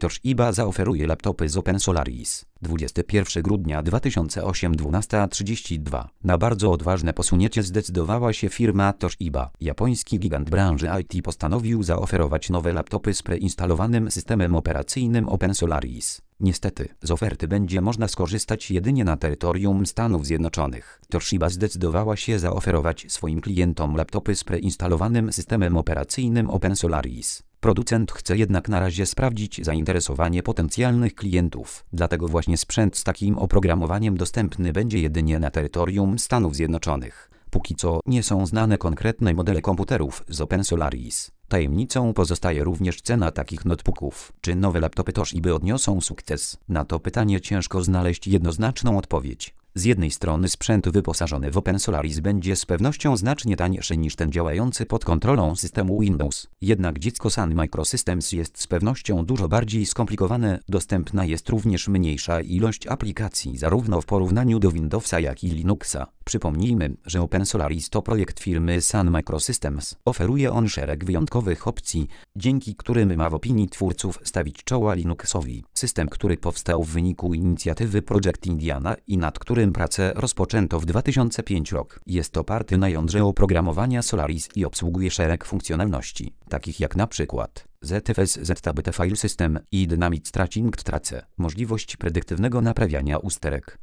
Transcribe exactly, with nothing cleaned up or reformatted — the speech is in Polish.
Toshiba zaoferuje laptopy z OpenSolaris. dwudziestego pierwszego grudnia dwa tysiące ósmego, dwunasta trzydzieści dwa. Na bardzo odważne posunięcie zdecydowała się firma Toshiba. Japoński gigant branży I T postanowił zaoferować nowe laptopy z preinstalowanym systemem operacyjnym OpenSolaris. Niestety, z oferty będzie można skorzystać jedynie na terytorium Stanów Zjednoczonych. Toshiba zdecydowała się zaoferować swoim klientom laptopy z preinstalowanym systemem operacyjnym OpenSolaris. Producent chce jednak na razie sprawdzić zainteresowanie potencjalnych klientów, dlatego właśnie sprzęt z takim oprogramowaniem dostępny będzie jedynie na terytorium Stanów Zjednoczonych. Póki co nie są znane konkretne modele komputerów z OpenSolaris. Tajemnicą pozostaje również cena takich notebooków. Czy nowe laptopy Toshiby odniosą sukces? Na to pytanie ciężko znaleźć jednoznaczną odpowiedź. Z jednej strony sprzęt wyposażony w OpenSolaris będzie z pewnością znacznie tańszy niż ten działający pod kontrolą systemu Windows. Jednak dziecko Sun Microsystems jest z pewnością dużo bardziej skomplikowane. Dostępna jest również mniejsza ilość aplikacji zarówno w porównaniu do Windowsa, jak i Linuxa. Przypomnijmy, że OpenSolaris to projekt firmy Sun Microsystems. Oferuje on szereg wyjątkowych opcji, dzięki którym ma w opinii twórców stawić czoła Linuxowi. System, który powstał w wyniku inicjatywy Project Indiana i nad którym pracę rozpoczęto w dwa tysiące piątym roku. Jest oparty na jądrze oprogramowania Solaris i obsługuje szereg funkcjonalności, takich jak na przykład Z F S Z Tablet File System i Dynamic Tracking Trace, możliwość predyktywnego naprawiania usterek.